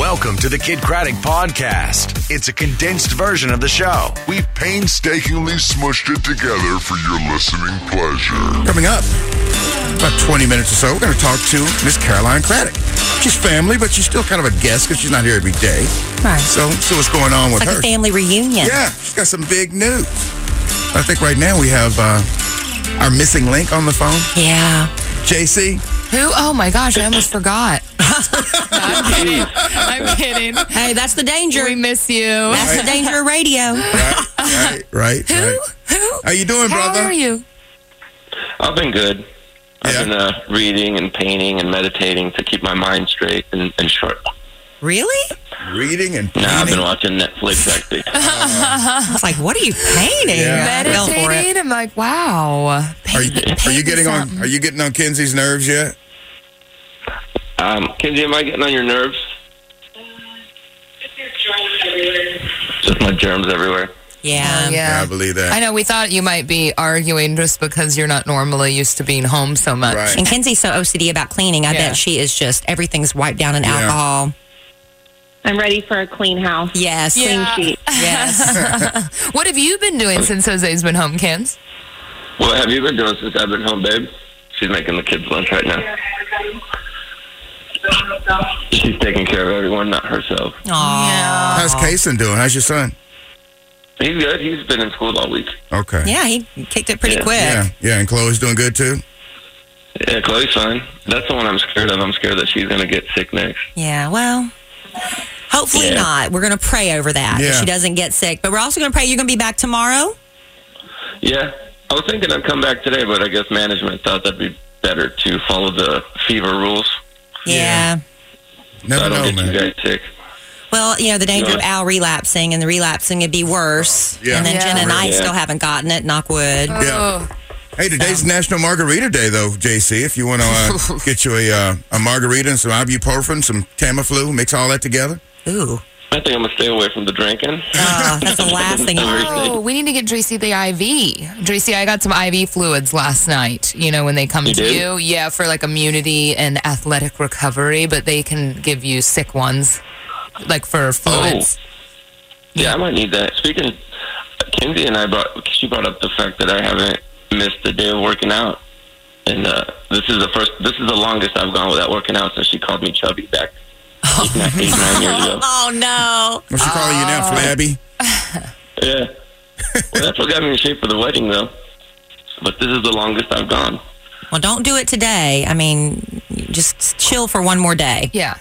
Welcome to the Kid Craddock Podcast. It's a condensed version of the show. We've painstakingly smushed it together for your listening pleasure. Coming up, about 20 minutes or so, we're going to talk to Miss Caroline Craddock. She's family, but she's still kind of a guest because she's not here every day. Right. So what's going on with It's her? like a family reunion. Yeah, she's got some big news. I think right now we have our missing link on the phone. Yeah. JC. Who? Oh my gosh, I almost forgot. No, I'm kidding. I'm kidding. Hey, that's the danger. We miss you. That's the danger of radio. Right. Who? How you doing, brother? How are you? I've been good. I've been reading and painting and meditating to keep my mind straight and sharp. Really? Reading and painting. Nah, I've been watching Netflix, actually. I was like, what are you painting? Yeah. Fell for it. Meditating? I'm like, wow. Are you getting on Kenzie's nerves yet? Kenzie, am I getting on your nerves? Just my germs everywhere. Yeah. Yeah, I believe that. I know, we thought you might be arguing just because you're not normally used to being home so much. Right. And Kenzie's so OCD about cleaning. I Yeah. bet she is just, everything's wiped down in alcohol. I'm ready for a clean house. Yes. Clean sheet. Yes. What have you been doing since Jose's been home, Kenz? What have you been doing since I've been home, babe? She's making the kids' lunch right now. She's taking care of everyone, not herself. Aw. How's Kason doing? How's your son? He's good. He's been in school all week. Okay. Yeah, he kicked it pretty quick. Yeah, and Chloe's doing good too? Yeah, Chloe's fine. That's the one I'm scared of. I'm scared that she's going to get sick next. Yeah, well, hopefully Yeah. not. We're going to pray over that Yeah. she doesn't get sick. But we're also going to pray you're going to be back tomorrow. Yeah. I was thinking I'd come back today, but I guess management thought that'd be better to follow the fever rules. Yeah. So Never I don't know, get you man. guys sick. Well, the danger Yeah. of Al relapsing, and the relapsing would be worse. Yeah. And then Yeah. Jen and I Yeah. still haven't gotten it, knock wood. Yeah. Hey, today's National Margarita Day, though, JC. If you want to get you a margarita and some ibuprofen, some Tamiflu, mix all that together. Ooh. I think I'm going to stay away from the drinking. That's the last thing you want to do. Oh, we need to get Tracy the IV. Tracy, I got some IV fluids last night, when they come You to did? you. Yeah, for like immunity and athletic recovery, but they can give you sick ones, like for fluids. Yeah, I might need that. Speaking, Kenzie and she brought up the fact that I haven't missed a day of working out. And this is the longest I've gone without working out since she called me chubby back 8, 9 years ago. Oh, no. What's she calling you now, Flabby? Yeah. Well, that's what got me in shape for the wedding, though. But this is the longest I've gone. Well, don't do it today. I mean, just chill for one more day. Yeah.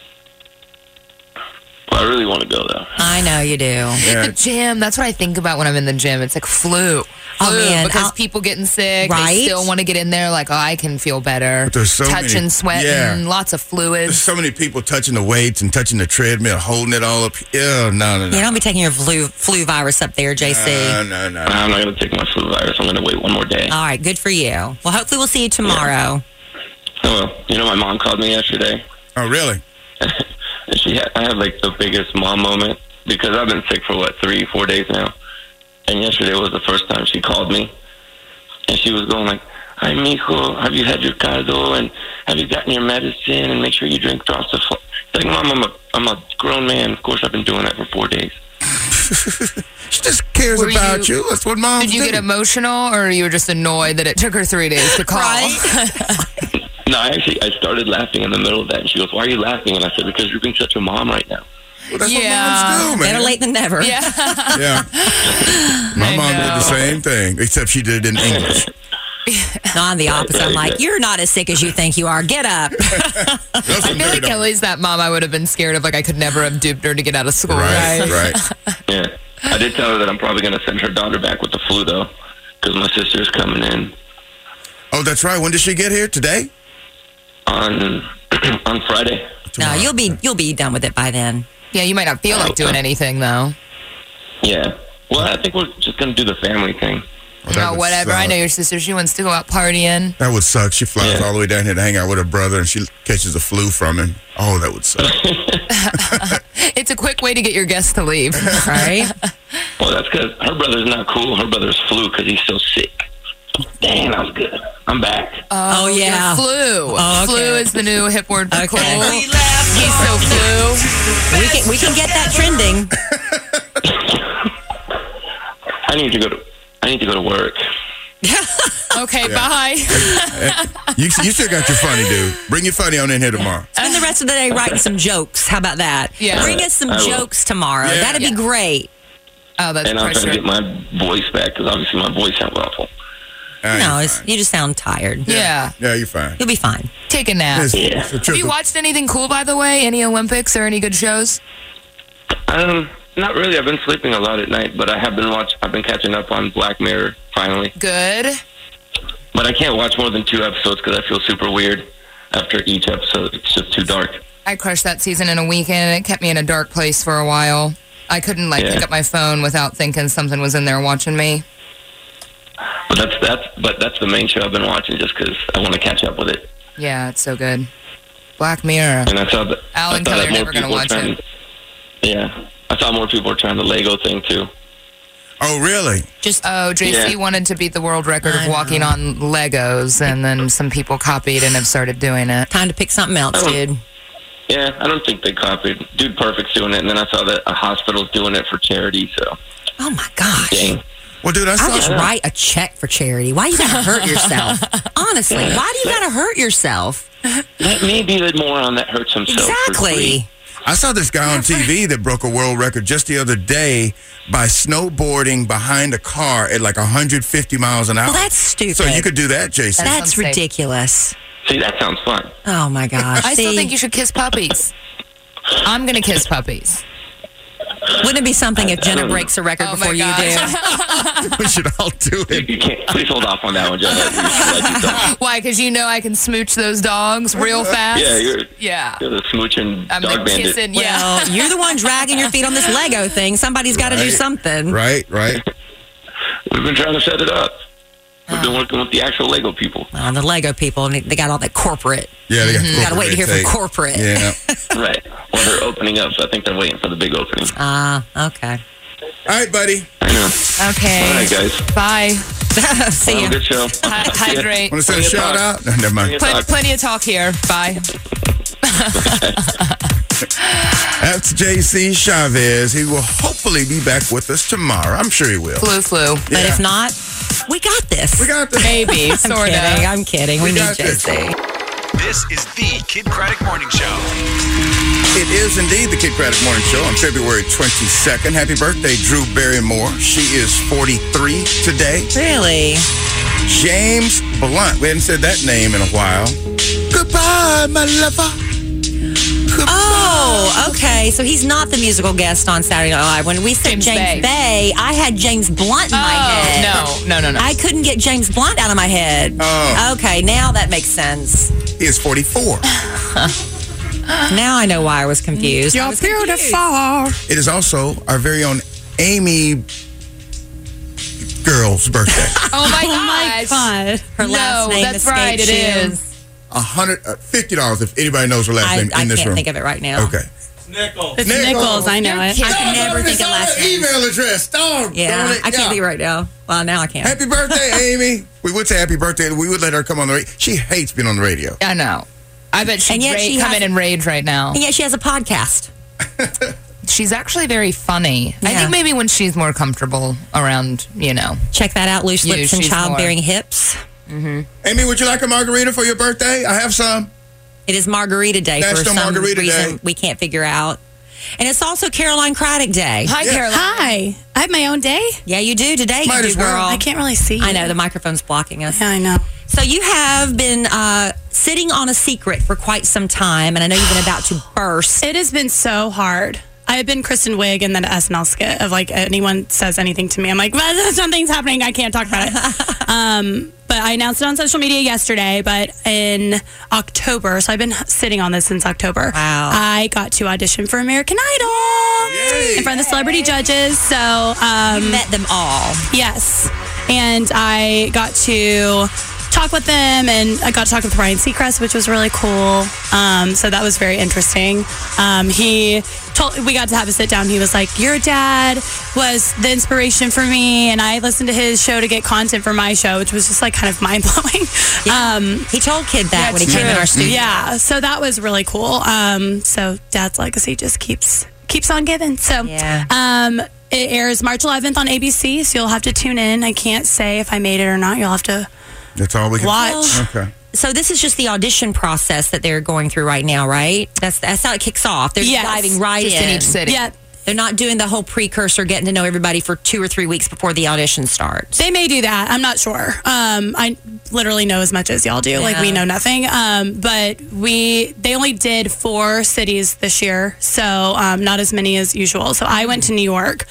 Well, I really want to go, though. I know you do. Yeah. The gym, that's what I think about when I'm in the gym. It's like flu. Oh, man. Because people getting sick, Right? they still want to get in there like, I can feel better. But there's so touching, many- sweating, yeah. lots of There's fluids. so many people touching the weights and touching the treadmill, holding it all up. Ew, no. You don't be taking your flu virus up there, JC. No. I'm not going to take my flu virus. I'm going to wait one more day. All right, good for you. Well, hopefully we'll see you tomorrow. Oh, well, my mom called me yesterday. Oh, really? And I had like the biggest mom moment because I've been sick for 3-4 days now. And yesterday was the first time she called me. And she was going like, "Hi, mijo, have you had your cardo? And have you gotten your medicine? And make sure you drink drops of Like, Mom, I'm a grown man. Of course, I've been doing that for 4 days. She just cares about you. That's what moms Did you do. get emotional, or you were just annoyed that it took her 3 days to call? Right? No, I started laughing in the middle of that. And she goes, "Why are you laughing?" And I said, "Because you're being such a mom right now." Well, that's Yeah. what moms do, man. Better late than never. Yeah. Yeah. My I mom did the know. same thing, except she did it in English. No, I'm the opposite. I'm like, you're not as sick as you think you are. Get up. I feel like Kelly's that mom I would have been scared of. Like, I could never have duped her to get out of school. Right. Yeah. I did tell her that I'm probably going to send her daughter back with the flu, though, because my sister's coming in Oh, that's right. When did she get here? Today? on Friday. No, you'll be done with it by then. Yeah, you might not feel like doing anything, though. Yeah. Well, I think we're just going to do the family thing. Oh, that Oh, would whatever. I suck. know your sister. She wants to go out partying. That would suck. She flies Yeah. all the way down here to hang out with her brother, and she catches the flu from him. Oh, that would suck. It's a quick way to get your guests to leave. Right? Well, that's because her brother's not cool. Her brother's flu because he's so sick. Dang, that was good. I'm back. Oh, yeah. Flu. Oh, okay. Flu is the new hip word for Okay. cold. He's so flu. We can get that trending. I need to go to work. Okay, bye. You still got your funny, dude. Bring your funny on in here tomorrow. Spend the rest of the day writing some jokes. How about that? Yeah. Bring us some I will. jokes tomorrow. Yeah. That'd be great. Oh, that's And I'm trying to pressure. get my voice back because obviously my voice sounds awful. No, you're it's, fine. you just sound tired. Yeah. Yeah, you're fine. You'll be fine. Take a nap. It's a Have triple- you watched anything cool, by the way? Any Olympics or any good shows? Not really. I've been sleeping a lot at night, but I've been catching up on Black Mirror finally. Good. But I can't watch more than 2 episodes because I feel super weird after each episode. It's just too dark. I crushed that season in a weekend. It kept me in a dark place for a while. I couldn't pick up my phone without thinking something was in there watching me. But that's the main show I've been watching just because I want to catch up with it. Yeah, it's so good. Black Mirror. And I saw that Alan Kelly are never going to watch it. Yeah, I saw more people were trying the Lego thing too. Oh, really? JC wanted to beat the world record of walking on Legos, and then some people copied and have started doing it. Time to pick something else, dude. Yeah, I don't think they copied. Dude Perfect's doing it, and then I saw that a hospital's doing it for charity. So, Oh my gosh. dang. Well, dude, I I'll saw just write a check for charity. Why you gotta hurt yourself? Honestly, why do you gotta hurt yourself? Let me be the moron that hurts himself. For free. Exactly. I saw this guy on TV that broke a world record just the other day by snowboarding behind a car at like 150 miles an hour. Well, that's stupid. So you could do that, Jason. That's unsafe. ridiculous. See, that sounds fun. Oh my gosh. I still See, think you should kiss puppies. I'm going to kiss puppies. wouldn't it be something if Jenna breaks a record Oh before my you gosh. do? We should all do it. You can't. Please hold off on that one, Jenna. You don't. Why? Because you know I can smooch those dogs real fast? Yeah, you're the smooching I'm dog the bandit. kissing, yeah. Well, you're the one dragging your feet on this Lego thing. Somebody's got to do Right. something. Right. We've been trying to set it up. We've been working with the actual Lego people. The Lego people, they got all that corporate. Yeah, they got You got to wait to hear from corporate. corporate. Yeah. Right. Well, they're opening up, so I think they're waiting for the big opening. Okay. All right, buddy. I know. Okay. All right, guys. Bye. See Have ya. a good show. Hydrate. Want to send a Plenty of shout talk. out? No, never mind. Plenty of talk here. Bye. That's JC Chavez. He will hopefully be back with us tomorrow. I'm sure he will. Flu. But if not, we got this. We got this. Maybe, sort of. I'm kidding. We need got this. JC. This is the Kid Craddock Morning Show. It is indeed the Kid Craddock Morning Show on February 22nd. Happy birthday, Drew Barrymore. She is 43 today. Really? James Blunt. We hadn't said that name in a while. Goodbye, my lover. Goodbye. Oh, okay. So he's not the musical guest on Saturday Night Live. When we said James Bay, I had James Blunt in my head. No. I couldn't get James Blunt out of my head. Oh. Okay, now that makes sense. He is 44. Now I know why I was confused. You're beautiful. It is also our very own Amy girl's birthday. Oh my gosh. God. Her last name that's right. It escapes you. is. $50 if anybody knows her last name I in this can't room. think of it right now. Okay. It's Nichols. I know it. I can never think of last name. Email address. Yeah, I can't think right now. Well, now I can't. Happy birthday, Amy. We would say happy birthday. We would let her come on the radio. She hates being on the radio. I know. I bet And yet she'd she come has- in and rage right now. And yet she has a podcast. She's actually very funny. I Yeah. think maybe when she's more comfortable around, Check that out, Loose You, Lips and she's Childbearing Hips. Amy, would you like a margarita for your birthday? I have some. It is Margarita Day for National some Margarita reason Day. we can't figure out. And it's also Caroline Craddock Day. Hi, Yeah. Caroline. Hi. I have my own day. Yeah, you do today. Might you as do, well. girl. I can't really see. I know, the microphone's blocking us. Yeah, I know. So you have been sitting on a secret for quite some time, and I know you've been about to burst. It has been so hard. I have been Kristen Wiig in that SNL skit of like anyone says anything to me, I'm like, well, something's happening. I can't talk about it. But I announced it on social media yesterday. But in October, so I've been sitting on this since October. Wow. I got to audition for American Idol Yay. in front of the celebrity judges. So Met them all. yes, and I got to talk with them, and I got to talk with Ryan Seacrest, which was really cool. So that was very interesting. We got to have a sit down. He was like, your dad was the inspiration for me, and I listened to his show to get content for my show, which was just like kind of mind blowing. Yeah. He told Kid that when he came in our studio. Yeah, so that was really cool. So Dad's legacy just keeps on giving. So it airs March 11th on ABC, so you'll have to tune in. I can't say if I made it or not. You'll have to That's all we can watch. Okay. So this is just the audition process that they're going through right now, right? That's how it kicks off. They're diving right just in each city. Yeah. They're not doing the whole precursor, getting to know everybody for 2 or 3 weeks before the audition starts. They may do that. I'm not sure. I literally know as much as y'all do. Like, we know nothing. But they only did 4 cities this year, so not as many as usual. So I went to New York.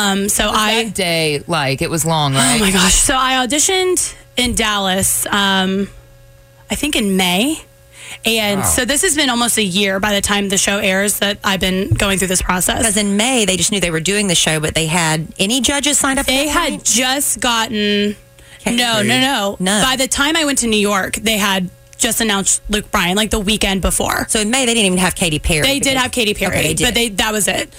That day, like, it was long, right? Oh my gosh. So I auditioned in Dallas, I think in May. And so this has been almost a year by the time the show airs that I've been going through this process. Because in May, they just knew they were doing the show, but they had any judges signed up for They that had point? just gotten... No. None. By the time I went to New York, they had just announced Luke Bryan, like the weekend before. So in May, they didn't even have Katy Perry. They did have Katy Perry, Okay, but that was it.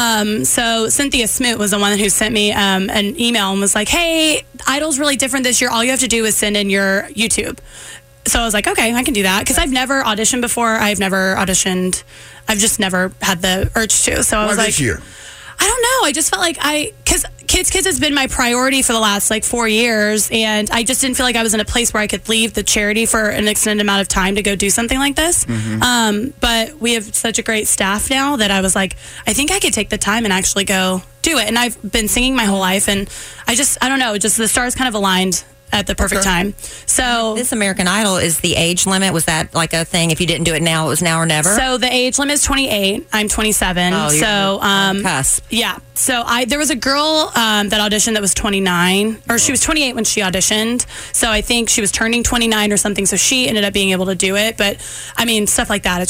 So Cynthia Smoot was the one who sent me an email and was like, hey, Idol's really different this year. All you have to do is send in your YouTube. So I was like, okay, I can do that. Because I've never auditioned before. I've never auditioned. I've just never had the urge to. So I was like, this year? I don't know. I just felt like because Kids has been my priority for the last 4 years. And I just didn't feel like I was in a place where I could leave the charity for an extended amount of time to go do something like this. Mm-hmm. But we have such a great staff now that I was like, I think I could take the time and actually go do it. And I've been singing my whole life. And I don't know, just the stars kind of aligned at the perfect time. So This American Idol, is the age limit, was that like a thing? If you didn't do it now, it was now or never? So the age limit is 28. I'm 27. Oh, you're on the cusp. Yeah. So there was a girl that auditioned that was 29, or she was 28 when she auditioned. So I think she was turning 29 or something. So she ended up being able to do it. But I mean, stuff like that,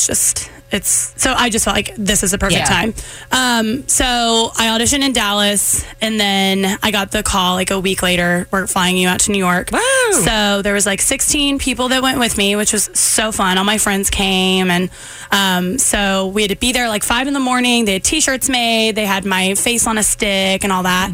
so I just felt like this is the perfect time. So I auditioned in Dallas, and then I got the call a week later, we're flying you out to New York. Wow. So there was 16 people that went with me, which was so fun. All my friends came, and so we had to be there 5 in the morning. They had t-shirts made. They had my face on a stick and all that.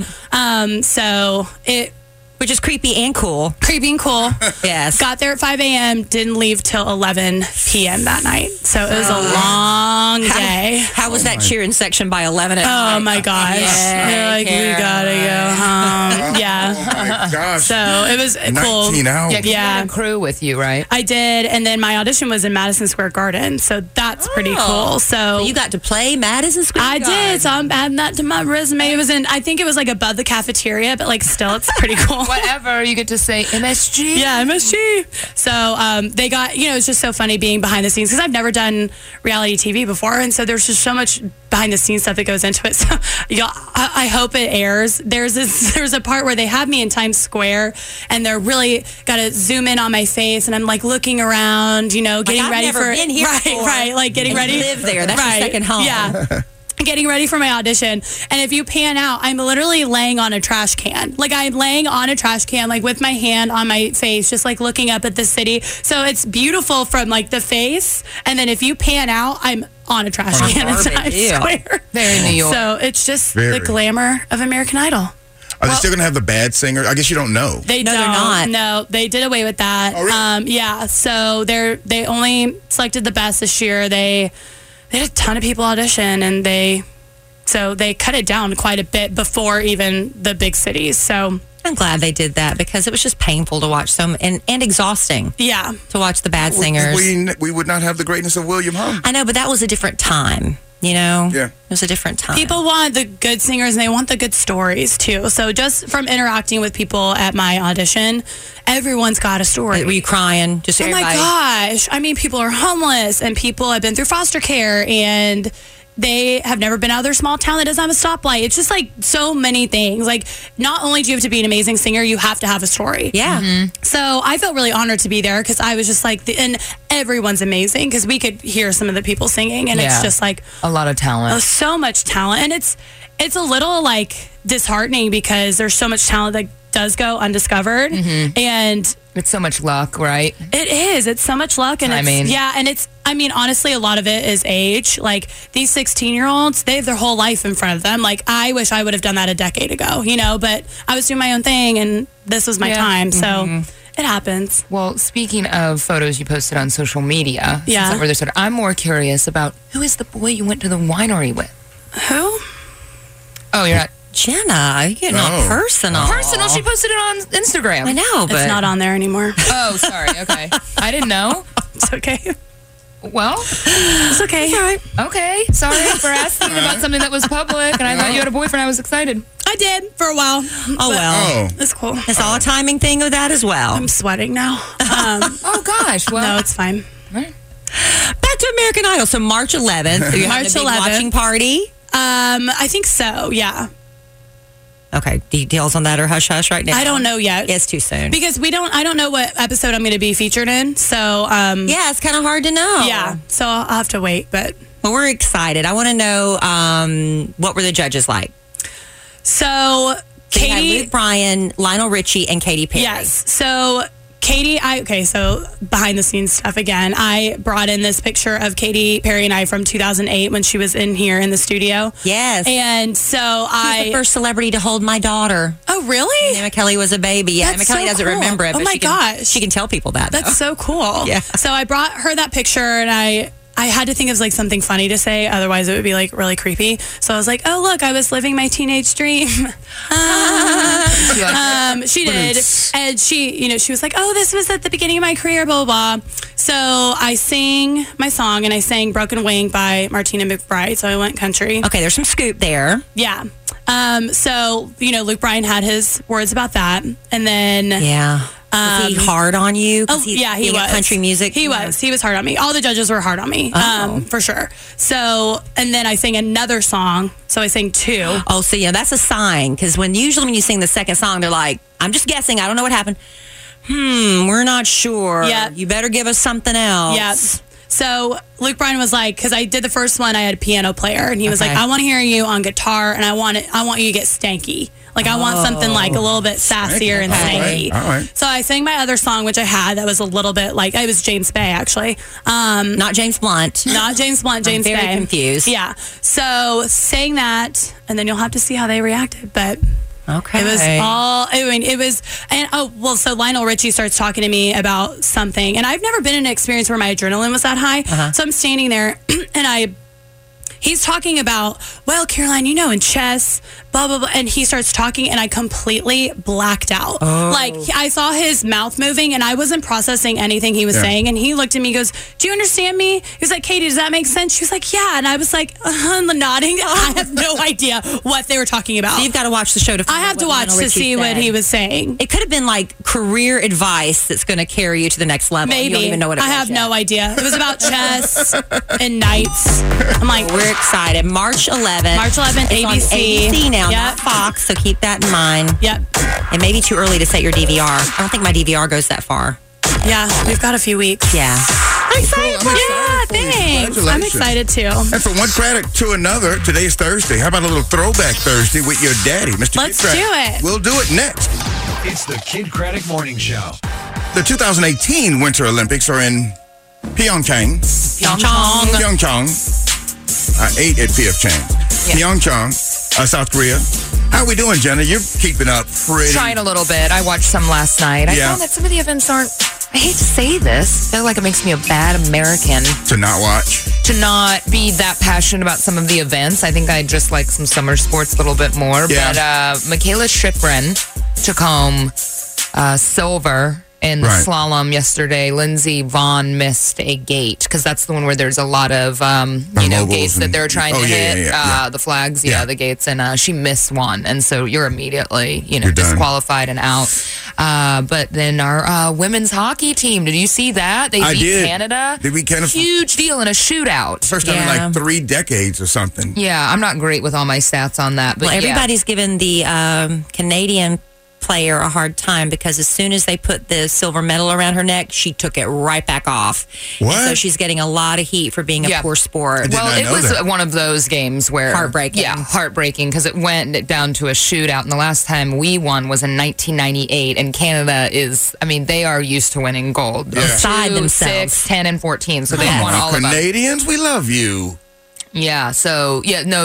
Which is creepy and cool. Creepy and cool. Yes. Got there at 5 a.m., didn't leave till 11 p.m. that night. So it was a long day. How was that cheering section by 11 at night? Oh my gosh. They're like, we gotta go home. Yeah. Oh my gosh. So it was cool. 19 hours. Yeah, 'cause you had a crew with you, right? I did. And then my audition was in Madison Square Garden. So that's pretty cool. So you got to play Madison Square I Garden. did. So I'm adding that to my resume. It was I think it was above the cafeteria, but still, it's pretty cool. Whatever, you get to say MSG. Yeah, MSG. So they got, it's just so funny being behind the scenes because I've never done reality TV before. And so there's just so much behind the scenes stuff that goes into it. So I hope it airs. There's a part where they have me in Times Square and they're really got to zoom in on my face. And I'm looking around, getting I've ready never for been here before. Right. Getting ready. You live there. That's your second home. Yeah. Getting ready for my audition, and if you pan out, I'm literally laying on a trash can. I'm laying on a trash can, with my hand on my face, just looking up at the city. So it's beautiful from the face, and then if you pan out, I'm on a trash can in Times Square. There in New York. So it's just the glamour of American Idol. Are they still going to have the bad singer? I guess you don't know. They're not. No, they did away with that. Oh, really? Yeah, so they only selected the best this year. They had a ton of people audition, and they cut it down quite a bit before even the big cities. So I'm glad they did that because it was just painful to watch and exhausting. Yeah, to watch the bad singers. We would not have the greatness of William Hung. I know, but that was a different time. Yeah, it was a different time. People want the good singers and they want the good stories too. So just from interacting with people at my audition, everyone's got a story. Were you crying? Just everybody? My gosh! I mean, people are homeless and people have been through foster care and they have never been out of their small town that doesn't have a stoplight. It's just so many things. Not only do you have to be an amazing singer, you have to have a story. Yeah. Mm-hmm. So I felt really honored to be there because I was just and everyone's amazing because we could hear some of the people singing and it's just a lot of talent. So much talent. And it's a little disheartening because there's so much talent that does go undiscovered. And it's so much luck, right? It is. It's so much luck. And honestly, a lot of it is age. Like these 16-year-olds, they have their whole life in front of them. Like I wish I would have done that a decade ago, but I was doing my own thing and this was my time. So it happens. Well, speaking of photos you posted on social media, I'm more curious about who is the boy you went to the winery with? Who? Oh, you're not. Jenna, you're getting all personal. Personal? She posted it on Instagram. I know, but it's not on there anymore. Oh, sorry. Okay. I didn't know. It's okay. Well, it's okay. It's all right. Okay. Sorry for asking about something that was public, and I thought you had a boyfriend. I was excited. I did for a while. Oh, well. It's cool. It's all a timing thing with that as well. I'm sweating now. Oh, gosh. Well, no, it's fine. Right. Back to American Idol. So March 11th. Are you having a big watching party? I think so, yeah. Okay, details on that are hush-hush right now? I don't know yet. It's too soon. Because I don't know what episode I'm going to be featured in, so... yeah, it's kind of hard to know. Yeah, so I'll have to wait, but... Well, we're excited. I want to know, what were the judges like? So Katie... had Luke Bryan, Lionel Richie, and Katy Perry. Yes, so... Katie, so behind the scenes stuff again. I brought in this picture of Katy Perry and I from 2008 when she was in here in the studio. Yes. And so She's the first celebrity to hold my daughter. Oh, really? Emma Kelly was a baby. Yeah, Emma Kelly doesn't remember it, but she can tell people that. That's so cool. Yeah. So I brought her that picture and I had to think of like something funny to say, otherwise it would be like really creepy. So I was like, "Oh look, I was living my teenage dream." She did, and she was like, "Oh, this was at the beginning of my career, blah blah blah." So I sang my song and I sang "Broken Wing" by Martina McBride. So I went country. Okay, there's some scoop there. Yeah. So Luke Bryan had his words about that, and then was he hard on you? He was. Country music? He was. He was hard on me. All the judges were hard on me, for sure. So, and then I sang another song. So I sang two. Oh, so that's a sign. Because usually when you sing the second song, they're like, I'm just guessing. I don't know what happened. We're not sure. Yeah. You better give us something else. Yeah. So Luke Bryan was like, because I did the first one, I had a piano player, and he was like, I want to hear you on guitar, and I want you to get stanky. Like, I want something like a little bit sassier and stanky. All right. So I sang my other song, which I had, that was a little bit like, it was James Bay, actually. Not James Blunt. Not James Blunt, James Bay. I'm very confused. Yeah. So sang that, and then you'll have to see how they reacted, but... Okay. It was so Lionel Richie starts talking to me about something, and I've never been in an experience where my adrenaline was that high. So I'm standing there, and he's talking about, well, Caroline, in chess, blah, blah, blah. And he starts talking, and I completely blacked out. Like, I saw his mouth moving, and I wasn't processing anything he was saying. And he looked at me and goes, do you understand me? He was like, Katie, does that make sense? She was like, yeah. And I was like, nodding. I have no idea what they were talking about. So you've got to watch the show to find out I have to watch to see what he was saying. It could have been like career advice that's going to carry you to the next level. Maybe. You don't even know what it was. I have no idea. It was about chess and knights. I'm like, we're excited. March 11th. March 11th, it's ABC. On ABC now, not Fox, so keep that in mind. Yep. It may be too early to set your DVR. I don't think my DVR goes that far. Yeah, we've got a few weeks. Yeah. I'm excited. Thanks. I'm excited too. And from one credit to another, today's Thursday. How about a little throwback Thursday with your daddy, Mr. Let's Kid do Craddock? it. We'll do it next. It's the Kid Craddock Morning Show. The 2018 Winter Olympics are in Pyeongchang. Pyeongchang. 8 at PF Chang. Pyeongchang, South Korea. How are we doing, Jenna? You're keeping up pretty. Trying a little bit. I watched some last night. I found that some of the events aren't, I hate to say this, I feel like it makes me a bad American. To not watch? To not be that passionate about some of the events. I think I just like some summer sports a little bit more. Yeah. But Michaela Schifrin took home silver in the slalom yesterday. Lindsey Vonn missed a gate because that's the one where there's a lot of gates that they're trying to hit. The flags, the gates, and she missed one, and so you're immediately disqualified and out. But then our women's hockey team, did you see that? They beat Canada. They beat Canada. Huge deal in a shootout. First time in like 3 decades or something. Yeah, I'm not great with all my stats on that, but everybody's given the Canadian player a hard time because as soon as they put the silver medal around her neck, she took it right back off. What? And so she's getting a lot of heat for being a poor sport. Well, it was one of those games where... Heartbreaking. Yeah, heartbreaking because it went down to a shootout. And the last time we won was in 1998. And Canada is, I mean, they are used to winning gold. Beside 2, themselves. 6, 10, and 14. So they've won all of them. Canadians, we love you. Yeah, so,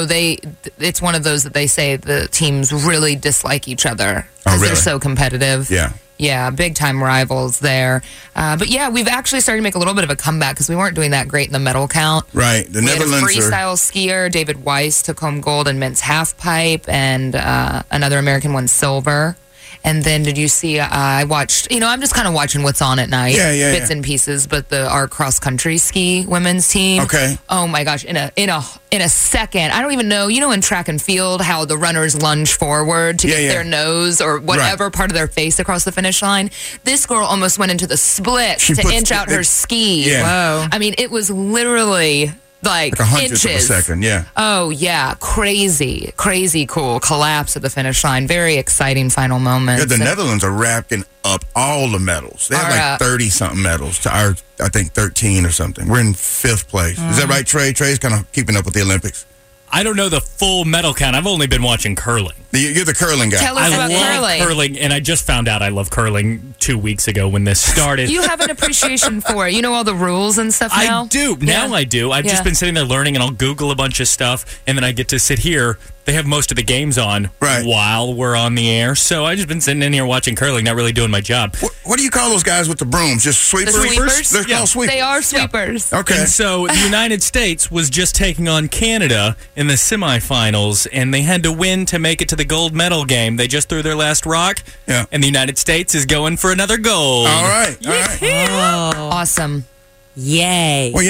it's one of those that they say the teams really dislike each other because they're so competitive. Yeah. Yeah, big-time rivals there. But, we've actually started to make a little bit of a comeback because we weren't doing that great in the medal count. Right. The Netherlands had a freestyle skier, David Weiss, took home gold in men's half-pipe, and another American won silver. And then did you see, I watched, I'm just kind of watching what's on at night. Bits and pieces, but our cross-country ski women's team. Okay. Oh, my gosh. In a second, I don't even know, in track and field, how the runners lunge forward to get their nose or whatever part of their face across the finish line. This girl almost went into the split to inch out her ski. Yeah. Whoa. I mean, it was literally... Like 100th inches. of a second, yeah. Oh, yeah. Crazy cool collapse at the finish line. Very exciting final moments. Yeah, the Netherlands are racking up all the medals. They have 30-something medals to our, I think, 13 or something. We're in 5th place. Is that right, Trey? Trey's kind of keeping up with the Olympics. I don't know the full medal count. I've only been watching curling. You're the curling guy. Tell us about love curling, and I just found out I love curling 2 weeks ago when this started. You have an appreciation for it. You know all the rules and stuff now? I do. Now I do. I've just been sitting there learning, and I'll Google a bunch of stuff, and then I get to sit here. They have most of the games on while we're on the air. So I've just been sitting in here watching curling, not really doing my job. What do you call those guys with the brooms? Just sweepers? The sweepers? They're called sweepers. They are sweepers. Yeah. Okay. And so the United States was just taking on Canada in the semifinals, and they had to win to make it to the gold medal game. They just threw their last rock, and the United States is going for another gold. All right. All right. Oh. Awesome. Yay. Well,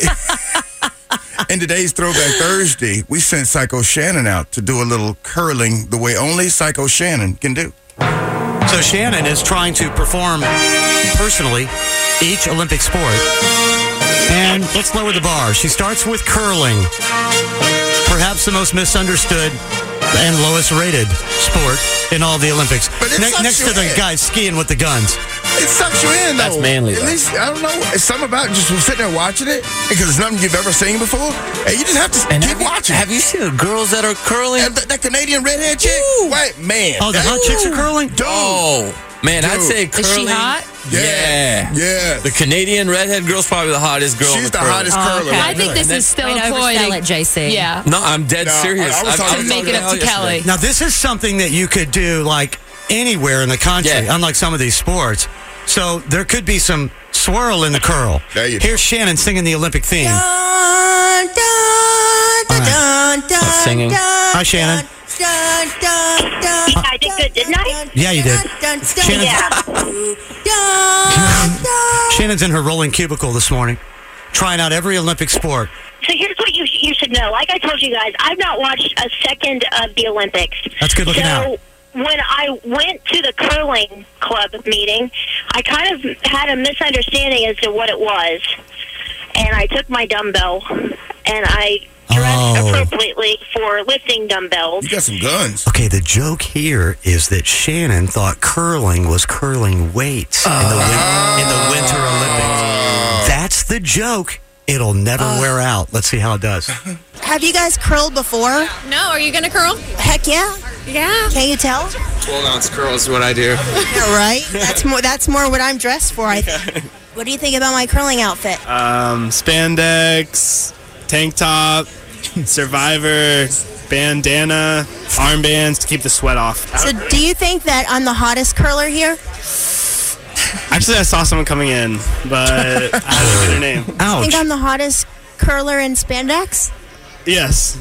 in today's Throwback Thursday, we sent Psycho Shannon out to do a little curling the way only Psycho Shannon can do. So Shannon is trying to perform personally each Olympic sport. And let's lower the bar. She starts with curling. Perhaps the most misunderstood and lowest rated sport in all the Olympics. But next to the guys skiing with the guns. It sucks you in, though. That's manly, At least, I don't know, it's something about just sitting there watching it, because it's nothing you've ever seen before, and you just have to keep watching. Have you seen the girls that are curling? That Canadian redhead chick? Wait, man. Oh, the hot chicks are curling? Dude. Oh, man, I'd say curling. Is she hot? Yeah. The Canadian redhead girl's probably the hottest girl. She's the hottest curler. I think this is still a ploy. JC. Yeah. No, I'm dead serious. I'm making it up to Kelly. Now, this is something that you could do, like, anywhere in the country, unlike some of these sports. So there could be some swirl in the curl. Here's Shannon singing the Olympic theme. Singing. Hi, Shannon. I did good, didn't I? Yeah, you did. Shannon's in her rolling cubicle this morning, trying out every Olympic sport. So here's what you should know. Like I told you guys, I've not watched a second of the Olympics. That's good looking out. When I went to the curling club meeting, I kind of had a misunderstanding as to what it was. And I took my dumbbell, and I dressed appropriately for lifting dumbbells. You got some guns. Okay, the joke here is that Shannon thought curling was curling weights in the Winter Olympics. That's the joke. It'll never wear out. Let's see how it does. Have you guys curled before? No, are you going to curl? Heck yeah. Yeah. Can you tell? 12-ounce curls is what I do. Yeah, right? That's more what I'm dressed for, I think. What do you think about my curling outfit? Spandex, tank top, Survivor, bandana, armbands to keep the sweat off. So do you think that I'm the hottest curler here? Actually, I saw someone coming in, but I don't know their name. Ouch. You think I'm the hottest curler in spandex? Yes.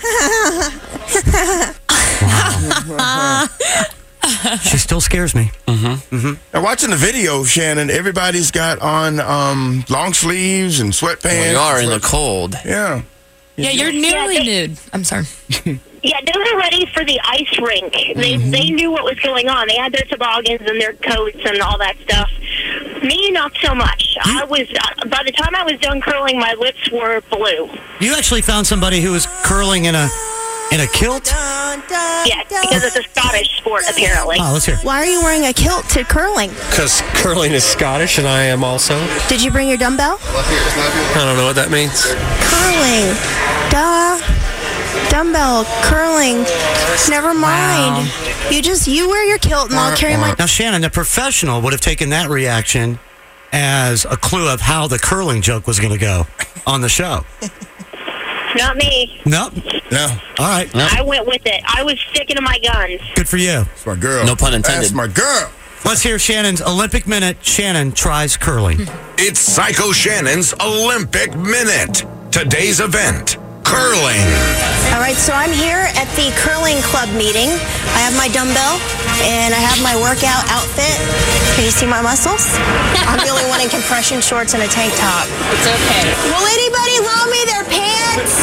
She still scares me. Now, watching the video, Shannon, everybody's got on long sleeves and sweatpants. We are in the cold. Yeah. Yeah, you're nearly nude. I'm sorry. Yeah, they were ready for the ice rink. They knew what was going on. They had their toboggans and their coats and all that stuff. Me, not so much. I was by the time I was done curling, my lips were blue. You actually found somebody who was curling in a kilt? Yes, because it's a Scottish sport, apparently. Oh, let's hear. Why are you wearing a kilt to curling? Because curling is Scottish, and I am also. Did you bring your dumbbell? I don't know what that means. Curling. Duh. Dumbbell. Curling. Never mind. Wow. You wear your kilt and I'll carry my... Now, Shannon, a professional would have taken that reaction as a clue of how the curling joke was going to go on the show. Not me. Nope. No. All right. Nope. I went with it. I was sticking to my guns. Good for you. That's my girl. No pun intended. That's my girl. Let's hear Shannon's Olympic Minute. Shannon tries curling. It's Psycho Shannon's Olympic Minute. Today's event, curling. All right, so I'm here at the curling club meeting. I have my dumbbell and I have my workout outfit. Can you see my muscles? I'm the only one in compression shorts and a tank top. It's okay. Will anybody loan me their pants?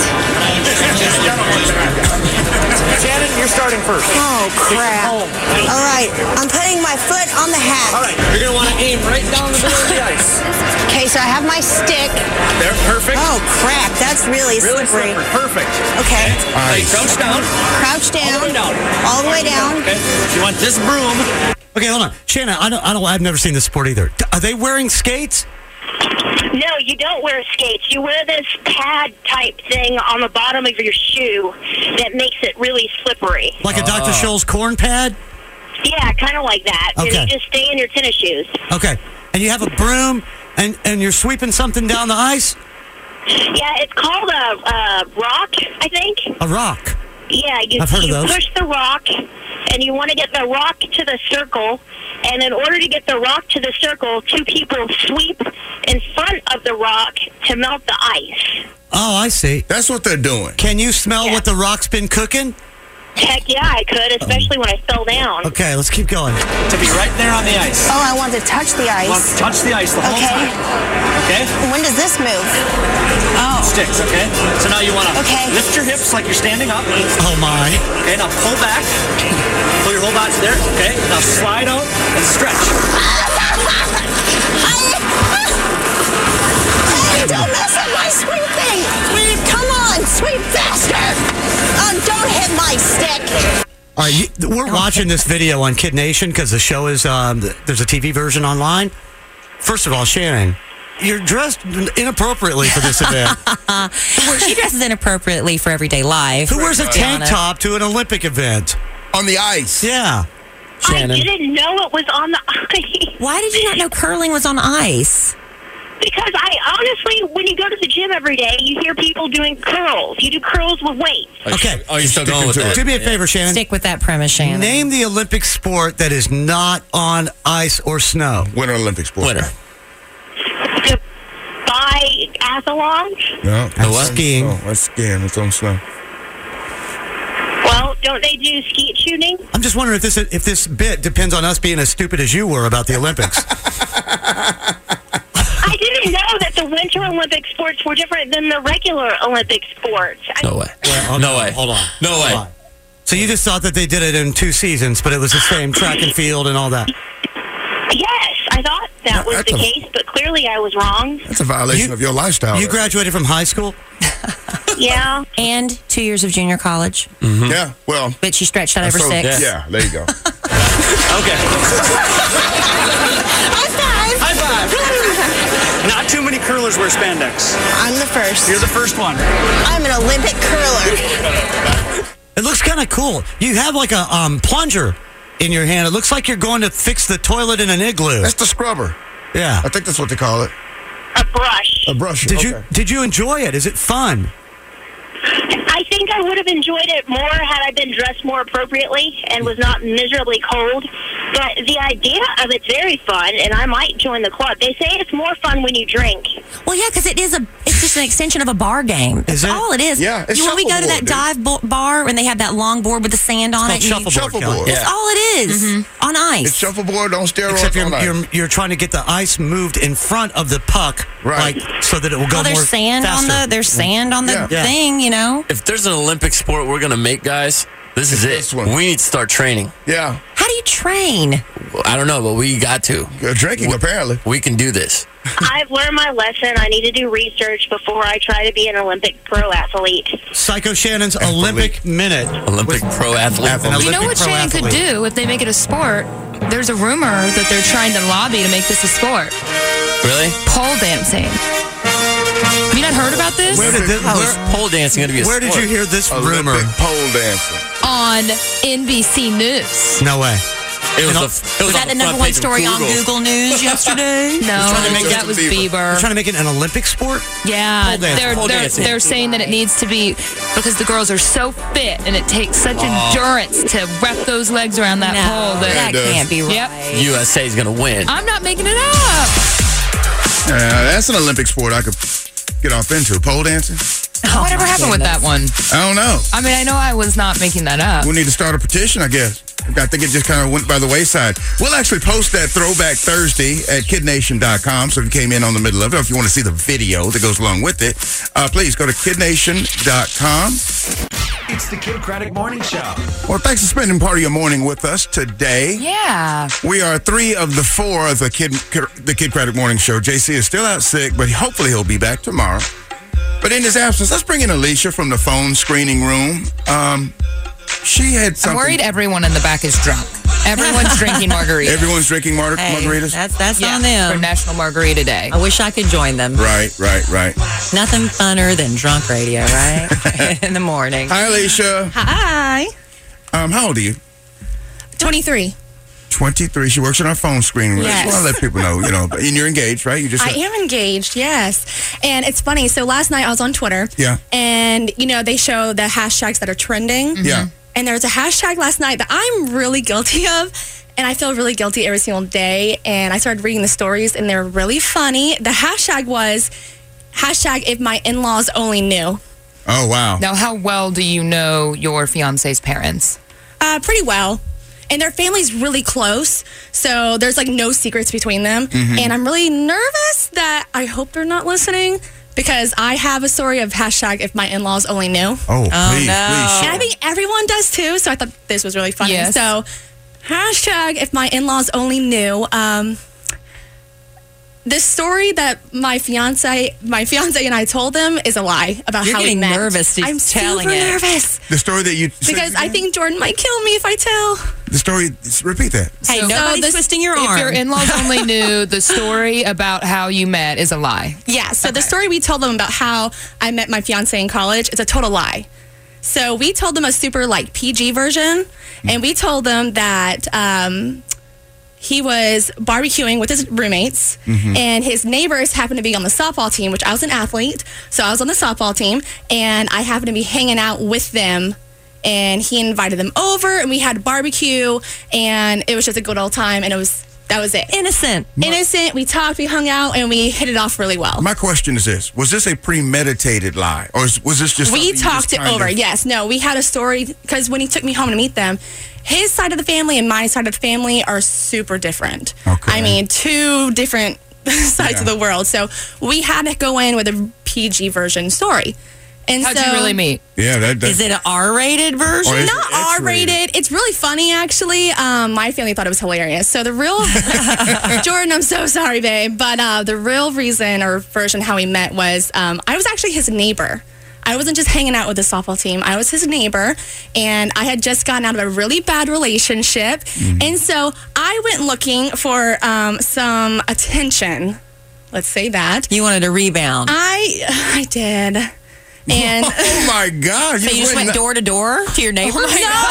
Shannon, you're starting first. Oh, crap. All right, I'm putting my foot on the hat. All right, you're going to want to aim right down the middle of the ice. Okay, so I have my stick. There, perfect. Oh, crap, that's really slippery. Perfect. Okay. Hey, crouch down. Crouch down. All the way down. All the way down. Okay. You want this broom. Okay, hold on. Shannon, I've never seen this sport either. Are they wearing skates? No, you don't wear skates. You wear this pad type thing on the bottom of your shoe that makes it really slippery. Like a Dr. Scholl's corn pad? Yeah, kind of like that. Okay. And you just stay in your tennis shoes. Okay. And you have a broom and you're sweeping something down the ice? Yeah, it's called a rock, I think. A rock. Yeah, you I've heard of those. push the rock, and you want to get the rock to the circle. And in order to get the rock to the circle, two people sweep in front of the rock to melt the ice. Oh, I see. That's what they're doing. Can you smell what the rock's been cooking? Heck yeah, I could, especially when I fell down. Okay, let's keep going. To be right there on the ice. Oh, I want to touch the ice. You want to touch the ice the whole time. Okay? When does this move? Oh. Sticks, okay? So now you want to lift your hips like you're standing up. Oh, my. Okay, now pull back. Pull your whole body there. Okay, now slide out and stretch. Hey, don't mess up my sweeping! Come on, sweep faster! Oh, don't hit my stick! All right, we're watching this video on Kid Nation because the show is, there's a TV version online. First of all, Shannon, you're dressed inappropriately for this event. Well, she dresses inappropriately for everyday life. Who wears a tank top to an Olympic event? On the ice. Yeah. Shannon. I didn't know it was on the ice. Why did you not know curling was on ice? Because I honestly, when you go to the gym every day, you hear people doing curls. You do curls with weights. Okay. Oh, you're still going with that? Do me a favor, Shannon. Stick with that premise, Shannon. Name the Olympic sport that is not on ice or snow. Winter Olympic sport. Winter. Biathlon? No. That's skiing. Oh, that's skiing. It's on snow. Well, don't they do skeet shooting? I'm just wondering if this bit depends on us being as stupid as you were about the Olympics. I didn't know that the Winter Olympic sports were different than the regular Olympic sports. No way. No way. Hold on. No way. So you just thought that they did it in 2 seasons, but it was the same track and field and all that? Yes, I thought that was the case, but clearly I was wrong. That's a violation of your lifestyle. You graduated from high school? Yeah. And 2 years of junior college. Mm-hmm. Yeah, well. But she stretched out over 6. Yeah, there you go. Okay. High five. Not too many curlers wear spandex. I'm the first. You're the first one. I'm an Olympic curler. It looks kind of cool. You have like a plunger in your hand. It looks like you're going to fix the toilet in an igloo. That's the scrubber. Yeah. I think that's what they call it. A brush. A brush. Did you enjoy it? Is it fun? I think I would have enjoyed it more had I been dressed more appropriately and was not miserably cold. But the idea of it's very fun, and I might join the club. They say it's more fun when you drink. Well, yeah, because it's just an extension of a bar game. That's all it is. Yeah, it's when we go to that shuffleboard, dive bar and they have that long board with the sand on it. Shuffleboard. That's all it is on ice. It's shuffleboard on steroids. Except on ice. you're trying to get the ice moved in front of the puck, right? Like, so that it will go there's more sand faster. there's sand on the thing, you know. If there's an Olympic sport we're going to make, guys, this is it. We need to start training. Yeah. How do you train? I don't know, but we got to. Drinking, apparently. We can do this. I've learned my lesson. I need to do research before I try to be an Olympic pro athlete. Psycho Shannon's Olympic Minute. Olympic pro athlete. You know what Shannon could do if they make it a sport? There's a rumor that they're trying to lobby to make this a sport. Really? Pole dancing. Have you not heard about this? Where did this? Pole dancing going to be a sport? Where did you hear this rumor? Pole dancing. On NBC News. No way. Was that the number one story on Google News yesterday? No, that was Bieber. They're trying to make it an Olympic sport? Yeah, Pole dancing. they're saying that it needs to be because the girls are so fit and it takes such endurance to wrap those legs around that pole. That can't be right. Yep. USA is going to win. I'm not making it up. That's an Olympic sport I could get off into. Pole dancing? Whatever happened with that one? I don't know. I mean, I know I was not making that up. We need to start a petition, I guess. I think it just kind of went by the wayside. We'll actually post that Throwback Thursday at KidNation.com. So if you came in on the middle of it, or if you want to see the video that goes along with it, please go to KidNation.com. It's the Kid Craddock Morning Show. Well, thanks for spending part of your morning with us today. Yeah. We are 3 of the 4 of the Kid Craddock Morning Show. JC is still out sick, but hopefully he'll be back tomorrow. But in his absence, let's bring in Alicia from the phone screening room. She had something. I'm worried everyone in the back is drunk. Everyone's drinking margaritas. Everyone's drinking margaritas? That's on them. For National Margarita Day. I wish I could join them. Right. Nothing funner than drunk radio, right? In the morning. Hi, Alicia. Hi. How old are you? 23. 23. She works in our phone screening room. Yes. I just want to let people know, and you're engaged, right? You just I am engaged, yes. And it's funny. So last night I was on Twitter. Yeah. And, they show the hashtags that are trending. Mm-hmm. Yeah. And there's a hashtag last night that I'm really guilty of. And I feel really guilty every single day. And I started reading the stories, and they're really funny. The hashtag was #if my in-laws only knew. Oh, wow. Now, how well do you know your fiance's parents? Pretty well. And their family's really close, so there's no secrets between them. Mm-hmm. And I'm really nervous that I hope they're not listening because I have a story of #if my in-laws only knew. Oh, please, no. And I think everyone does too, so I thought this was really funny. Yes. So #if my in-laws only knew. This story that my fiance and I told them is a lie about You're how we getting met. nervous just I'm telling super it. nervous The story that you because I think Jordan might kill me if I tell. the story. Repeat that. Hey, nobody's twisting your arm. If your in-laws only knew, the story about how you met is a lie. Yeah, so the story we told them about how I met my fiance in college is a total lie. So we told them a super PG version, and we told them that he was barbecuing with his roommates, and his neighbors happened to be on the softball team, which I was an athlete, so I was on the softball team, and I happened to be hanging out with them, and he invited them over, and we had barbecue, and it was just a good old time, and that was it. Innocent. We talked, we hung out, and we hit it off really well. My question is this: was this a premeditated lie, or was this just? We talked it over. Yes, no, we had a story because when he took me home to meet them, his side of the family and my side of the family are super different. Okay. I mean, 2 different sides of the world. So we had to go in with a PG version story. And How'd you really meet? Yeah, Is it an R-rated version? Or is Not it X-rated? R-rated. It's really funny, actually. My family thought it was hilarious. So the real Jordan, I'm so sorry, babe, but the real reason or version how we met was I was actually his neighbor. I wasn't just hanging out with the softball team. I was his neighbor, and I had just gotten out of a really bad relationship. And so I went looking for some attention. Let's say that. You wanted a rebound. I did. And oh my God! So you just went door to door to your neighbors?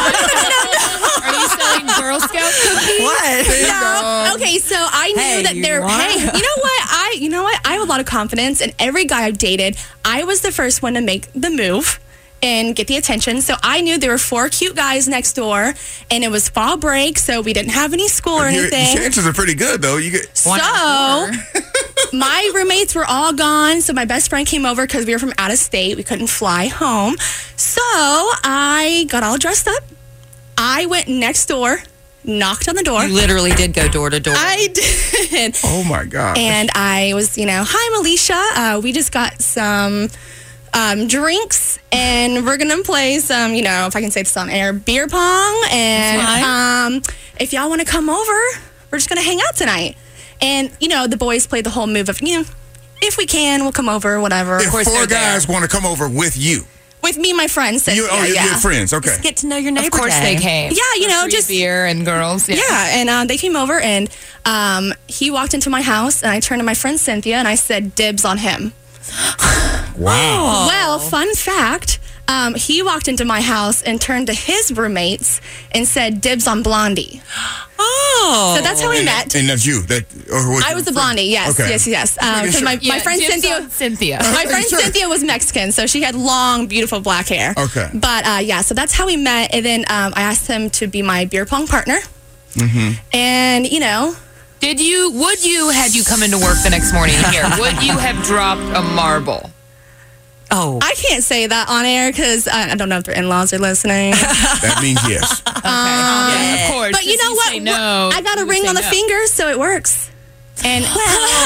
No. Are you selling Girl Scout cookies? What? No. Okay, so I knew that there. Hey, you know what? I have a lot of confidence, and every guy I've dated, I was the first one to make the move and get the attention. So I knew there were 4 cute guys next door, and it was fall break, so we didn't have any school or anything. Your chances are pretty good, though. You get so my roommates were all gone, so my best friend came over because we were from out of state. We couldn't fly home. So I got all dressed up. I went next door, knocked on the door. You literally did go door to door. I did. Oh, my God. And I was, hi, I'm Alicia. We just got some drinks, and we're gonna play some, if I can say this on air, beer pong. And if y'all want to come over, we're just gonna hang out tonight. And the boys play the whole move of if we can, we'll come over, whatever. If 4 guys want to come over with you. With me and my friends. Your friends, okay. Just get to know your neighbor. Of course they came. Yeah, just beer and girls. Yeah, and they came over, and he walked into my house, and I turned to my friend Cynthia, and I said, dibs on him. Wow. Well, fun fact, he walked into my house and turned to his roommates and said, dibs on Blondie. Oh. So that's how we met. And that's you. I was the Blondie, yes. Okay. Yes. Because my friend Cynthia. My friend Cynthia was Mexican, so she had long, beautiful black hair. Okay. But so that's how we met. And then I asked him to be my beer pong partner. Mm-hmm. And, would you, had you come into work the next morning here, would you have dropped a marble? Oh. I can't say that on air because I don't know if their in-laws are listening. That means yes. Yeah, of course. But you know what? No, I got a ring on the finger, so it works. And so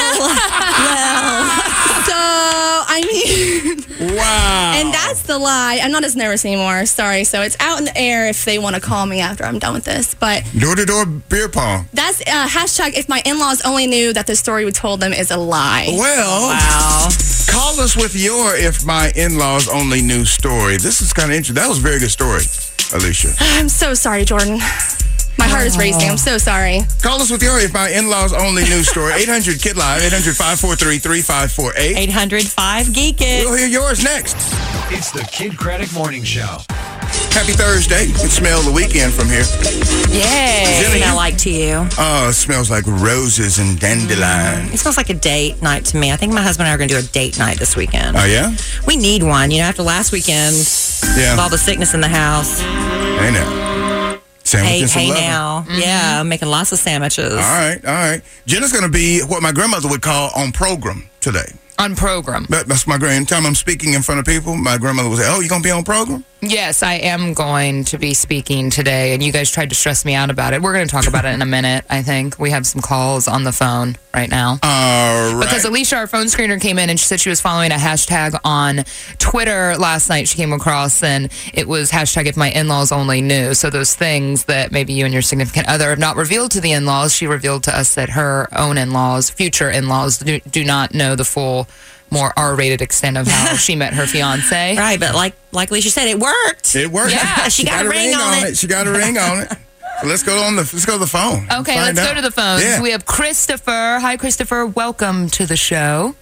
wow. And that's the lie. I'm not as nervous anymore. Sorry. So it's out in the air if they want to call me after I'm done with this. But door-to-door beer pong. That's hashtag. If my in-laws only knew that the story we told them is a lie. Well, wow. Call us with your "if my in-laws only knew" story. This is kind of interesting. That was a very good story, Alicia. I'm so sorry, Jordan. My heart is racing. I'm so sorry. Call us with your "if my in-laws only knew" story. 800-KID-LIVE, 800-543-3548. 800-5-GEEK-IT. We'll hear yours next. It's the Kid Craddock Morning Show. Happy Thursday. You can smell the weekend from here. Yeah. What smell like to you? Oh, it smells like roses and dandelions. It smells like a date night to me. I think my husband and I are going to do a date night this weekend. Oh, yeah? We need one. After last weekend, with all the sickness in the house. Hey, now. Sandwiches Hey now. Mm-hmm. Yeah, I'm making lots of sandwiches. All right. Jenna's going to be what my grandmother would call on program today. On program. That's my anytime I'm speaking in front of people, my grandmother would say, "Oh, you going to be on program?" Yes, I am going to be speaking today, and you guys tried to stress me out about it. We're going to talk about it in a minute, I think. We have some calls on the phone right now. All right. Because Alicia, our phone screener, came in and she said she was following a hashtag on Twitter last night she came across, and it was hashtag if my in-laws only knew. So those things that maybe you and your significant other have not revealed to the in-laws, she revealed to us that her own in-laws, future in-laws, do not know the full, more R-rated extent of how she met her fiance. Right, but like Alicia said, it worked. It worked. Yeah, she got a ring on it. She got a ring on it. So let's go to the phone. Okay, let's go to the phone. Yeah. We have Christopher. Hi, Christopher. Welcome to the show.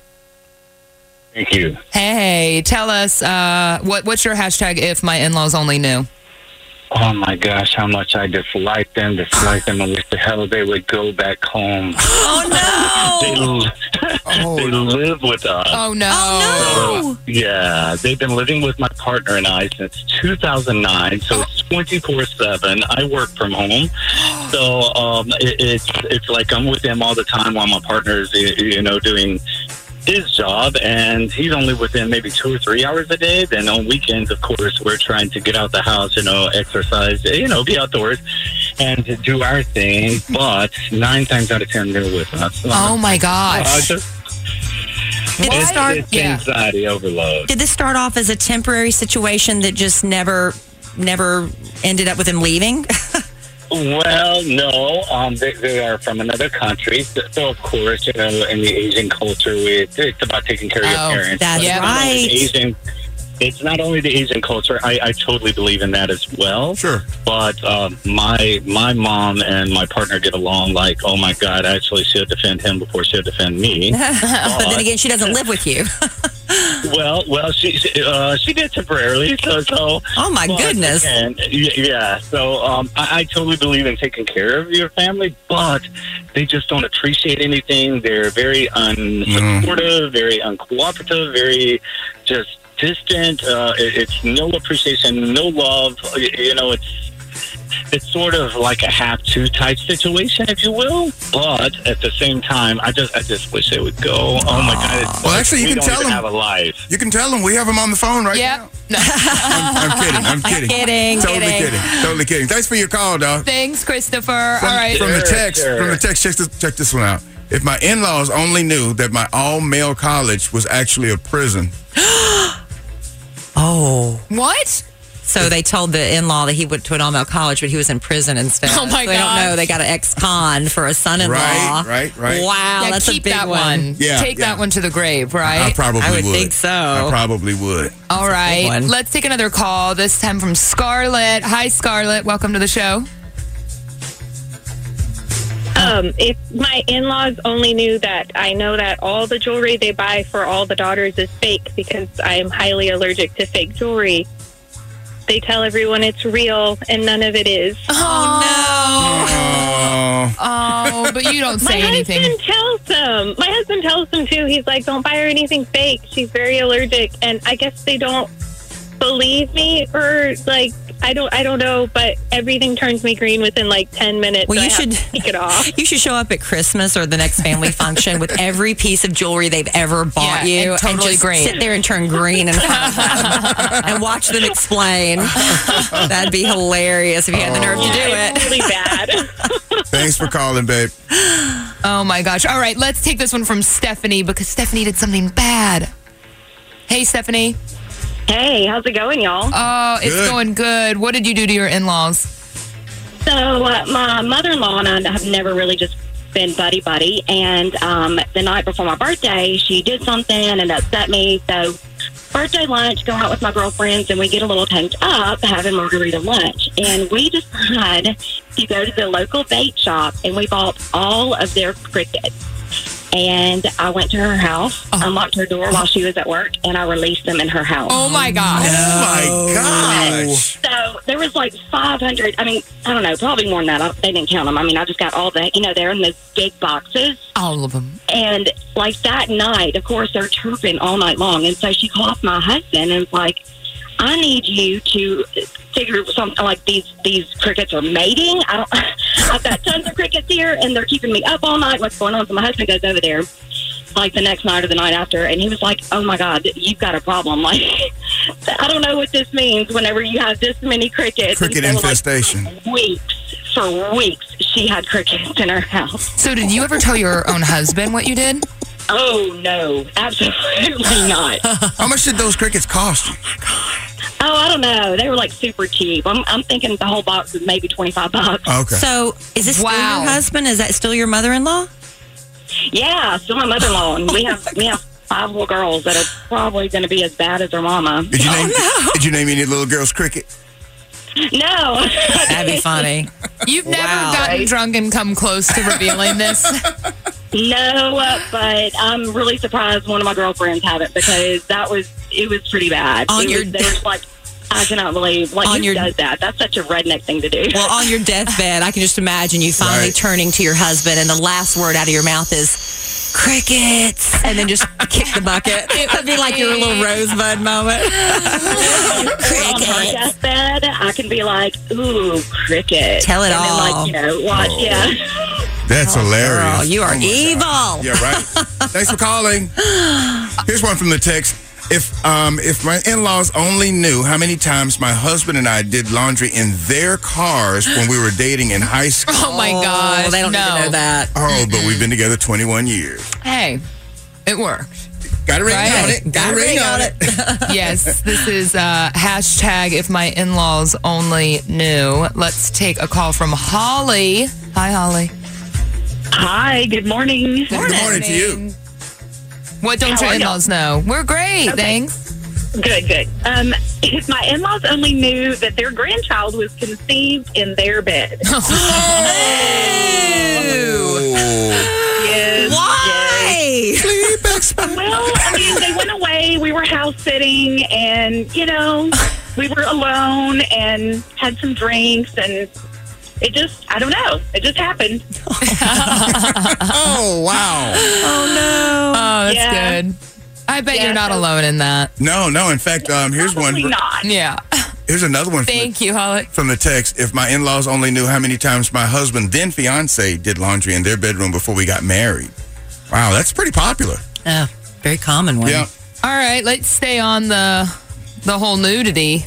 Thank you. Hey, tell us what's your hashtag if my in-laws only knew? Oh my gosh, how much I dislike them. I wish the hell they would go back home. Oh no! They live with us. Oh no! So, yeah, they've been living with my partner and I since 2009. So it's 24/7. I work from home, so it's like I'm with them all the time while my partner's doing his job, and he's only within maybe 2 or 3 hours a day. Then on weekends, of course, we're trying to get out the house, exercise, be outdoors and to do our thing. But 9 times out of 10, they're with us. Oh my gosh. It's anxiety overload. Did this start off as a temporary situation that just never ended up with him leaving? Well, no. They are from another country. So, of course, in the Asian culture, it's about taking care of your parents. That's right. It's not only the Asian culture. I totally believe in that as well. Sure. But my mom and my partner get along like, oh, my God, actually, she'll defend him before she'll defend me. But then again, she doesn't live with you. Well, she did temporarily. So. Oh my goodness. Yeah. So I totally believe in taking care of your family, but they just don't appreciate anything. They're very unsupportive, very uncooperative, very just distant. It's no appreciation, no love. It's sort of like a have-to type situation, if you will. But at the same time, I just wish it would go. Oh my God! Well, actually, you can tell them. Have a life. You can tell them we have them on the phone right now. No. I'm kidding. Totally kidding. Thanks for your call, dog. Thanks, Christopher. All right. From the text, check this one out. If my in-laws only knew that my all-male college was actually a prison. Oh. What? So they told the in-law that he went to an all-male college, but he was in prison instead. Oh, my God. They don't know. They got an ex-con for a son-in-law. Right. Wow, Yeah, that's keep a big that one. Take that one to the grave, right? I probably I would would. think so. I probably would. All right. Let's take another call, this time from Scarlett. Hi, Scarlett. Welcome to the show. If my in-laws only knew that I know that all the jewelry they buy for all the daughters is fake because I'm highly allergic to fake jewelry. They tell everyone it's real and none of it is. Oh, but you don't say anything. My husband tells them too. He's like, don't buy her anything fake. She's very allergic. And I guess they don't believe me, or like, I don't know, but everything turns me green within like 10 minutes. Well, so you I have should to take it off. You should show up at Christmas or the next family function with every piece of jewelry they've ever bought you, and totally just green. sit there and turn green in front of them and watch them explain. That'd be hilarious if you had the nerve to do it. It's really bad. Thanks for calling, babe. Oh, my gosh. All right, let's take this one from Stephanie because Stephanie did something bad. Hey, Stephanie. Hey, how's it going, y'all? Oh, it's going good. What did you do to your in-laws? So, my mother-in-law and I have never really just been buddy-buddy, and the night before my birthday, she did something and upset me, so birthday lunch, go out with my girlfriends, and we get a little tanked up having margarita lunch, and we decide to go to the local bait shop, and we bought all of their crickets. And I went to her house, unlocked her door while she was at work, and I released them in her house. Oh, my gosh. Oh, my gosh. So there was like 500, I mean, I don't know, probably more than that. They didn't count them. I mean, I just got all the, they're in those big boxes. All of them. And like that night, of course, they're chirping all night long. And so she called my husband and was like, I need you to figure something like these crickets are mating. I've got tons of crickets here, and they're keeping me up all night. What's going on? So my husband goes over there, like the next night or the night after, and he was like, "Oh my God, you've got a problem! Like, I don't know what this means. Whenever you have this many crickets, cricket infestation. For weeks, she had crickets in her house. So, did you ever tell your own husband what you did? Oh no, absolutely not. How much did those crickets cost you? Oh, I don't know. They were like super cheap. I'm thinking the whole box was maybe $25. Okay. So, is this still your husband? Is that still your mother-in-law? Yeah, still my mother-in-law. And we have 5 little girls that are probably going to be as bad as their mama. Did you name any little girls cricket? No. That'd be funny. You've never gotten drunk and come close to revealing this? No, but I'm really surprised one of my girlfriends haven't, because it was pretty bad. They were like, I cannot believe, who does that? That's such a redneck thing to do. Well, on your deathbed, I can just imagine you finally turning to your husband, and the last word out of your mouth is crickets, and then just kick the bucket. It would be like your little rosebud moment. On my deathbed, I can be like, ooh, cricket. Tell it all. And then, watch, That's hilarious. Girl, you are evil. Yeah, right. Thanks for calling. Here's one from the text. If my in-laws only knew how many times my husband and I did laundry in their cars when we were dating in high school. Oh, my God. They don't need to know that. Oh, but we've been together 21 years. Hey, it worked. Got a ring on it. Got a ring on it. Yes, this is hashtag if my in-laws only knew. Let's take a call from Holly. Hi, Holly. Hi, good morning. Good morning to you. What don't your in-laws know? We're great, thanks. Good. If my in-laws only knew that their grandchild was conceived in their bed. Yes. Why? Yes. Well, I mean, they went away. We were house sitting, and we were alone and had some drinks, and I don't know. It just happened. Oh, wow. Oh, no. Oh, that's good. I bet you're not alone in that. No. In fact, here's one. Not. Yeah. Here's another one. Thank you, Holly. From the text. If my in-laws only knew how many times my husband, then fiance, did laundry in their bedroom before we got married. Wow, that's pretty popular. Yeah, very common one. Yeah. All right, let's stay on the whole nudity.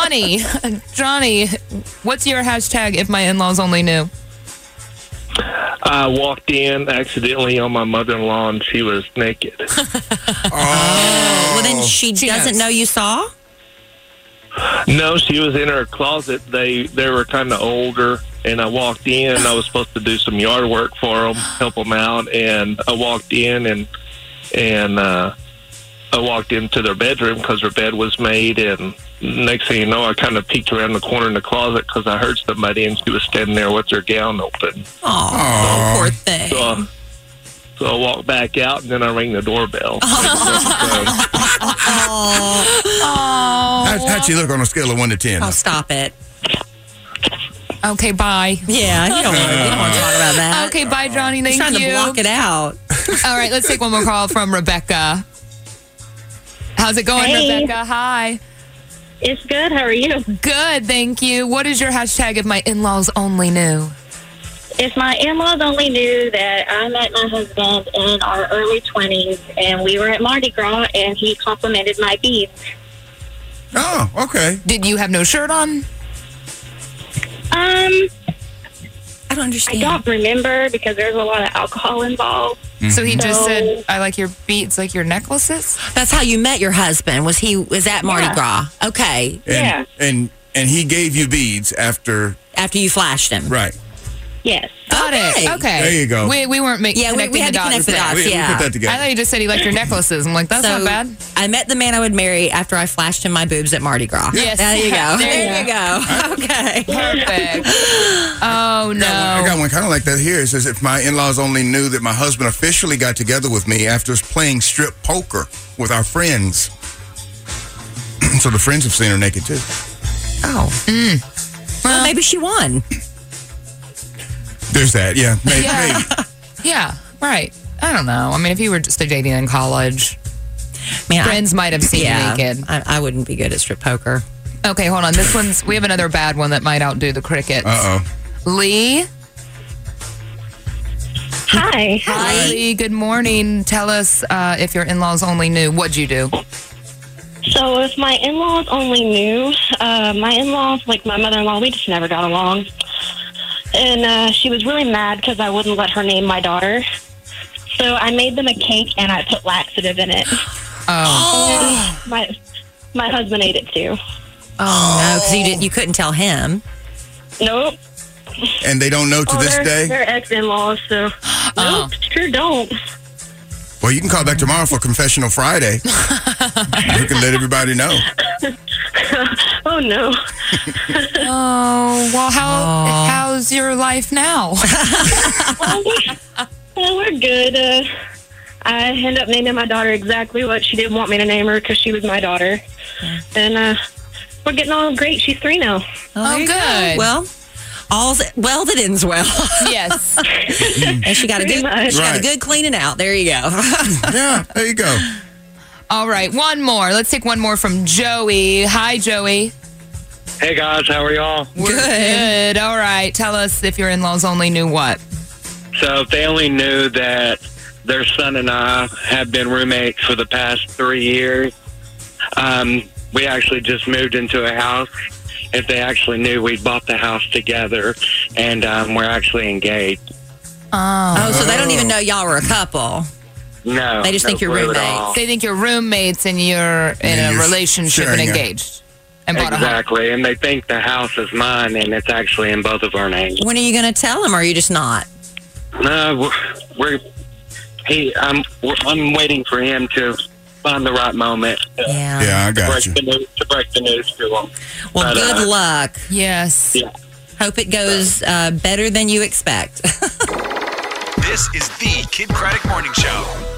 Johnny, what's your hashtag if my in-laws only knew? I walked in accidentally on my mother-in-law, and she was naked. Well, then she doesn't know you saw? No, she was in her closet. They were kind of older, and I walked in. I was supposed to do some yard work for them, help them out, and I walked in and I walked into their bedroom because their bed was made, and next thing you know, I kind of peeked around the corner in the closet because I heard somebody, and she was standing there with her gown open. Oh, poor thing. So I walked back out, and then I rang the doorbell. How'd she look on a scale of 1 to 10? Oh, stop it. Okay, bye. Yeah, you don't want to talk about that. Okay, bye, Johnny. Thank He's trying you. to block it out. All right, let's take one more call from Rebecca. How's it going, Hey. Rebecca? Hi. It's good. How are you? Good, thank you. What is your hashtag if my in-laws only knew? If my in-laws only knew that I met my husband in our early 20s and we were at Mardi Gras and he complimented my beads. Oh, okay. Did you have no shirt on? I don't understand. I don't remember because there's a lot of alcohol involved. So he just said, I like your beads, like your necklaces? That's how you met your husband. Was at Mardi Gras? Okay. And he gave you beads after you flashed him. Right. Yes. Got it. Okay. There you go. We weren't making Yeah, we had to connect the dots. We Yeah. put that together. I thought you just said he liked your necklaces. I'm like, that's So, not bad. I met the man I would marry after I flashed him my boobs at Mardi Gras. Yes. There you go. There you go. Okay. Perfect. Oh, no. I got one kind of like that here. It says, if my in-laws only knew that my husband officially got together with me after playing strip poker with our friends. So the friends have seen her naked too. Oh. Well, maybe she won. There's that, yeah. Maybe. Yeah, right. I don't know. I mean, if you were just dating in college, friends might have seen you naked. I wouldn't be good at strip poker. Okay, hold on. We have another bad one that might outdo the crickets. Uh-oh. Lee? Hi. Hi, Lee. Good morning. Tell us if your in-laws only knew. What'd you do? So if my in-laws only knew, my in-laws, like my mother-in-law, we just never got along. And she was really mad because I wouldn't let her name my daughter. So I made them a cake and I put laxative in it. Oh. And my husband ate it too. Oh, no, because you couldn't tell him. Nope. And they don't know to this day? They're ex-in-laws, so nope, sure don't. Well, you can call back tomorrow for Confessional Friday. You can let everybody know. Oh, no. Oh, well, how's your life now? Well, we're good. I ended up naming my daughter exactly what she didn't want me to name her because she was my daughter. And we're getting all great. She's 3 now. Oh, good. Well, all's well that ends well. Yes. And she got a good cleaning out. There you go. Yeah, there you go. All right, one more. Let's take one more from Joey. Hi, Joey. Hey, guys. How are y'all? We're good. All right. Tell us if your in-laws only knew what. So if they only knew that their son and I have been roommates for the past 3 years, we actually just moved into a house. If they actually knew we bought the house together and we're actually engaged. Oh, so they don't even know y'all were a couple. No. They just think you're roommates. They think you're roommates and you're in a relationship and sharing it. engaged. And bought a home. Exactly, and they think the house is mine, and it's actually in both of our names. When are you going to tell them, or are you just not? No, I'm waiting for him to find the right moment. Yeah, I got to break the news to him. Well, good luck. Yes. Yeah. Hope it goes better than you expect. This is the Kid Craddock Morning Show.